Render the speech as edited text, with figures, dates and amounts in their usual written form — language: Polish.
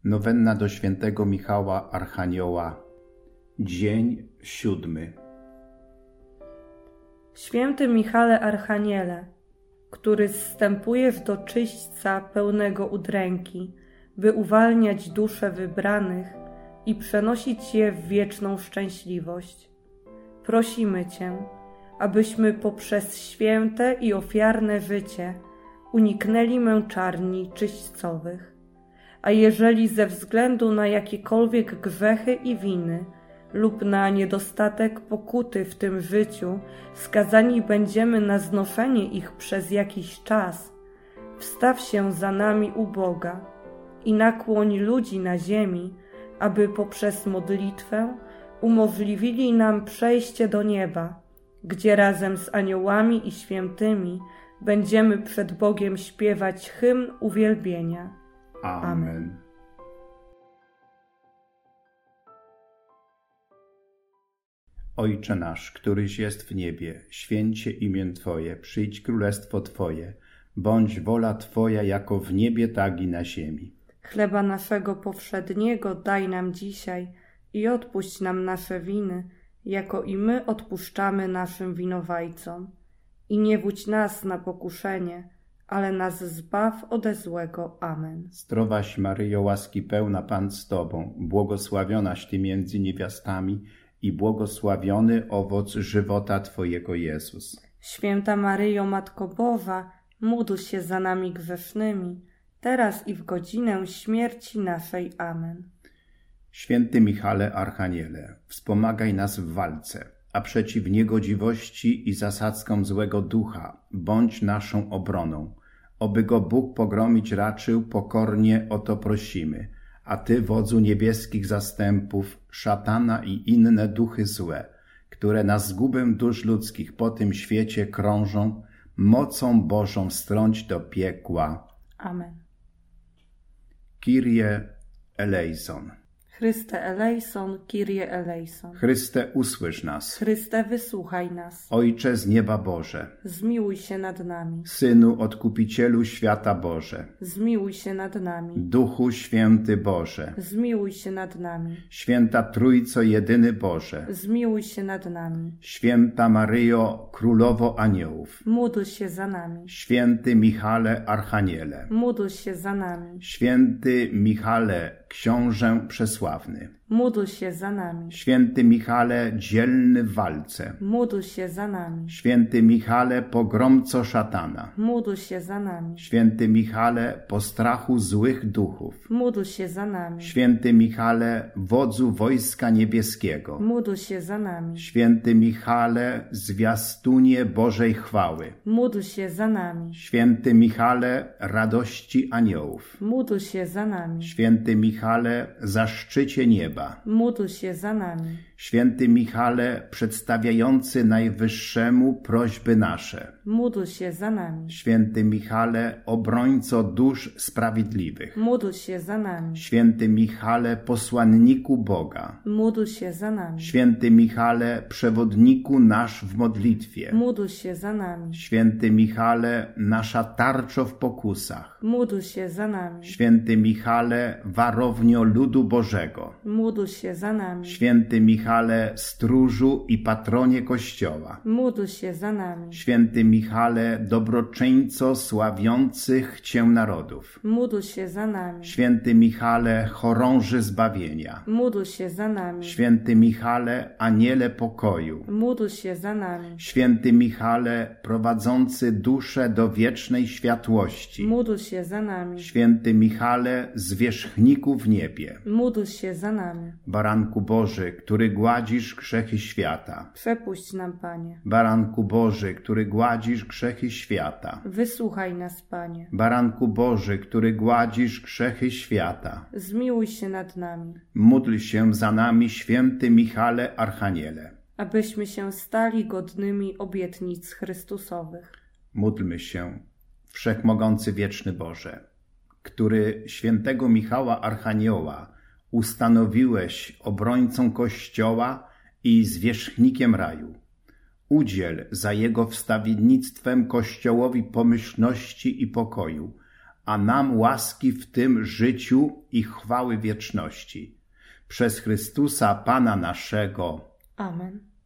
Nowenna do świętego Michała Archanioła. Dzień 7. Święty Michale Archaniele, który zstępujesz do czyśćca pełnego udręki, by uwalniać dusze wybranych i przenosić je w wieczną szczęśliwość. Prosimy Cię, abyśmy poprzez święte i ofiarne życie uniknęli męczarni czyśćcowych. A jeżeli ze względu na jakiekolwiek grzechy i winy lub na niedostatek pokuty w tym życiu skazani będziemy na znoszenie ich przez jakiś czas, wstaw się za nami u Boga i nakłoń ludzi na ziemi, aby poprzez modlitwę umożliwili nam przejście do nieba, gdzie razem z aniołami i świętymi będziemy przed Bogiem śpiewać hymn uwielbienia. Amen. Ojcze nasz, któryś jest w niebie, święć się imię Twoje, przyjdź królestwo Twoje, bądź wola Twoja jako w niebie, tak i na ziemi. Chleba naszego powszedniego daj nam dzisiaj i odpuść nam nasze winy, jako i my odpuszczamy naszym winowajcom. I nie wódź nas na pokuszenie, ale nas zbaw ode złego. Amen. Zdrowaś Maryjo, łaski pełna, Pan z Tobą, błogosławionaś Ty między niewiastami i błogosławiony owoc żywota Twojego, Jezus. Święta Maryjo, Matko Boża, módl się za nami grzesznymi, teraz i w godzinę śmierci naszej. Amen. Święty Michale Archaniele, wspomagaj nas w walce, a przeciw niegodziwości i zasadzkom złego ducha bądź naszą obroną. Oby go Bóg pogromić raczył, pokornie o to prosimy. A Ty, wodzu niebieskich zastępów, szatana i inne duchy złe, które na zgubę dusz ludzkich po tym świecie krążą, mocą Bożą strąć do piekła. Amen. Kyrie eleison. Chryste eleison, Kyrie eleison. Chryste, usłysz nas. Chryste, wysłuchaj nas. Ojcze z nieba Boże, Zmiłuj się nad nami. Synu Odkupicielu świata Boże, Zmiłuj się nad nami. Duchu Święty Boże, Zmiłuj się nad nami. Święta Trójco Jedyny Boże, Zmiłuj się nad nami. Święta Maryjo, Królowo Aniołów, Módl się za nami. Święty Michale Archaniele, Módl się za nami. Święty Michale, Książę Przesławny, Módl się za nami. Święty Michale, dzielny w walce, Módl się za nami. Święty Michale, pogromco szatana, Módl się za nami. Święty Michale, postrachu złych duchów, Módl się za nami. Święty Michale, wodzu wojska niebieskiego, Módl się za nami. Święty Michale, zwiastunie Bożej chwały, Módl się za nami. Święty Michale, radości aniołów, Módl się za nami. Święty Michale, zaszczycie nieba, Módl się za nami. Święty Michale, przedstawiający Najwyższemu prośby nasze, Módl się za nami. Święty Michale, obrońco dusz sprawiedliwych, Módl się za nami. Święty Michale, posłanniku Boga, Módl się za nami. Święty Michale, przewodniku nasz w modlitwie, Módl się za nami. Święty Michale, nasza tarczo w pokusach, Módl się za nami. Święty Michale, warownio ludu Bożego, Módl się za nami. Święty Michale, stróżu i patronie Kościoła, Módl się za nami. Święty Michale, dobroczyńco sławiących Cię narodów, Módl się za nami. Święty Michale, chorąży zbawienia, Módl się za nami. Święty Michale, aniele pokoju, Módl się za nami. Święty Michale, prowadzący duszę do wiecznej światłości, Módl się za nami. Święty Michale, zwierzchniku w niebie, Módl się za nami. Baranku Boży, który gładzisz grzechy świata, Przepuść nam, Panie. Baranku Boży, który gładzisz grzechy świata, Wysłuchaj nas, Panie. Baranku Boży, który gładzisz grzechy świata, Zmiłuj się nad nami, módl się za nami, Święty Michale Archaniele. abyśmy się stali godnymi obietnic Chrystusowych. Módlmy się, Wszechmogący Wieczny Boże, który świętego Michała Archanioła ustanowiłeś obrońcą Kościoła i zwierzchnikiem raju. Udziel za jego wstawiennictwem Kościołowi pomyślności i pokoju, a nam łaski w tym życiu i chwały wieczności. Przez Chrystusa Pana naszego. Amen.